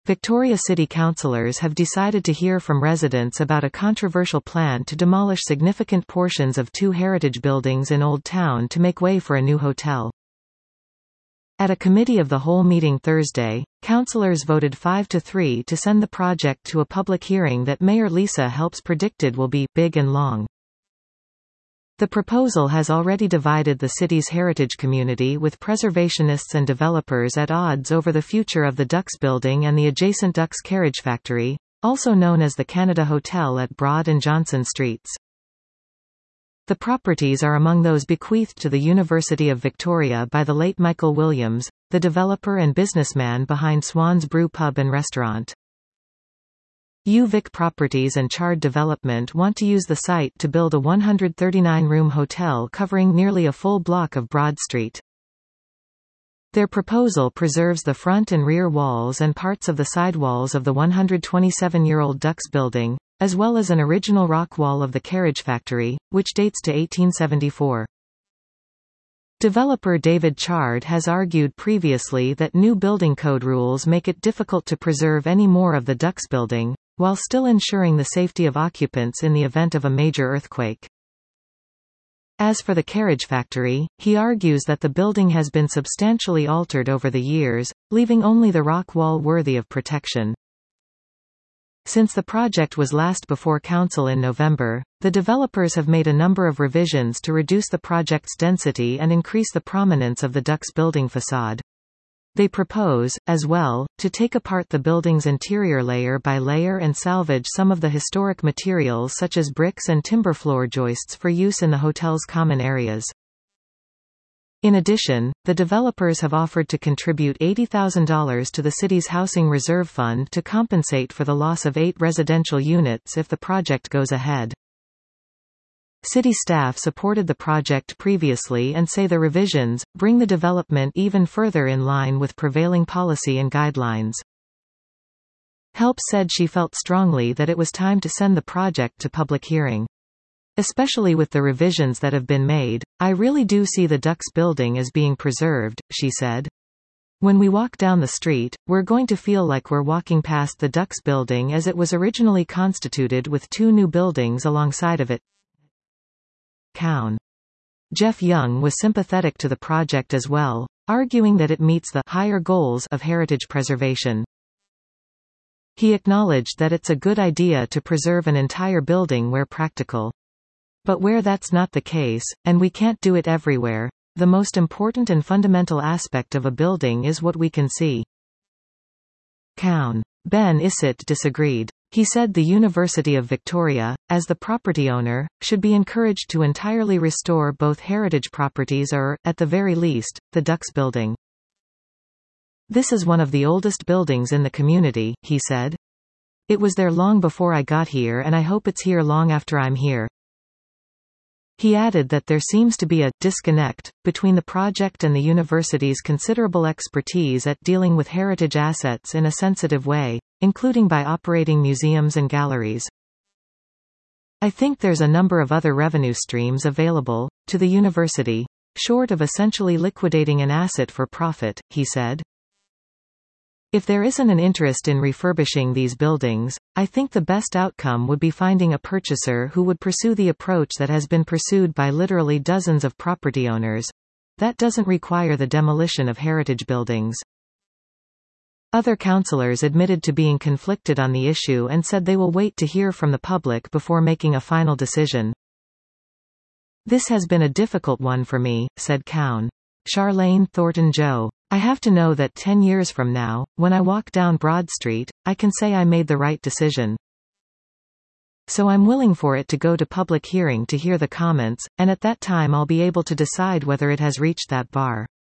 Victoria City councillors have decided to hear from residents about a controversial plan to demolish significant portions of two heritage buildings in Old Town to make way for a new hotel. At a committee of the whole meeting Thursday, councillors voted 5-3 to send the project to a public hearing that Mayor Lisa Helps predicted will be big and long. The proposal has already divided the city's heritage community, with preservationists and developers at odds over the future of the Ducks building and the adjacent Ducks Carriage Factory, also known as the Canada Hotel at Broad and Johnson Streets. The properties are among those bequeathed to the University of Victoria by the late Michael Williams, the developer and businessman behind Swan's Brew Pub and Restaurant. UVic Properties and Chard Development want to use the site to build a 139-room hotel covering nearly a full block of Broad Street. Their proposal preserves the front and rear walls and parts of the sidewalls of the 127-year-old Ducks building, as well as an original rock wall of the Carriage Factory, which dates to 1874. Developer David Chard has argued previously that new building code rules make it difficult to preserve any more of the Ducks building, while still ensuring the safety of occupants in the event of a major earthquake. As for the Carriage Factory, he argues that the building has been substantially altered over the years, leaving only the rock wall worthy of protection. Since the project was last before council in November, the developers have made a number of revisions to reduce the project's density and increase the prominence of the Ducks building facade. They propose, as well, to take apart the building's interior layer by layer and salvage some of the historic materials such as bricks and timber floor joists for use in the hotel's common areas. In addition, the developers have offered to contribute $80,000 to the city's Housing Reserve Fund to compensate for the loss of 8 residential units if the project goes ahead. City staff supported the project previously and say the revisions bring the development even further in line with prevailing policy and guidelines. Helps said she felt strongly that it was time to send the project to public hearing. Especially with the revisions that have been made, I really do see the Ducks building as being preserved, she said. When we walk down the street, we're going to feel like we're walking past the Ducks building as it was originally constituted with 2 new buildings alongside of it. Cown. Jeff Young was sympathetic to the project as well, arguing that it meets the higher goals of heritage preservation. He acknowledged that it's a good idea to preserve an entire building where practical. But where that's not the case, and we can't do it everywhere, the most important and fundamental aspect of a building is what we can see. Cown. Ben Isitt disagreed. He said the University of Victoria, as the property owner, should be encouraged to entirely restore both heritage properties or, at the very least, the Ducks building. This is one of the oldest buildings in the community, he said. It was there long before I got here and I hope it's here long after I'm here. He added that there seems to be a disconnect between the project and the university's considerable expertise at dealing with heritage assets in a sensitive way, including by operating museums and galleries. I think there's a number of other revenue streams available to the university, short of essentially liquidating an asset for profit, he said. If there isn't an interest in refurbishing these buildings, I think the best outcome would be finding a purchaser who would pursue the approach that has been pursued by literally dozens of property owners. That doesn't require the demolition of heritage buildings. Other councillors admitted to being conflicted on the issue and said they will wait to hear from the public before making a final decision. This has been a difficult one for me, said Cown. Charlene Thornton-Joe. I have to know that 10 years from now, when I walk down Broad Street, I can say I made the right decision. So I'm willing for it to go to public hearing to hear the comments, and at that time I'll be able to decide whether it has reached that bar.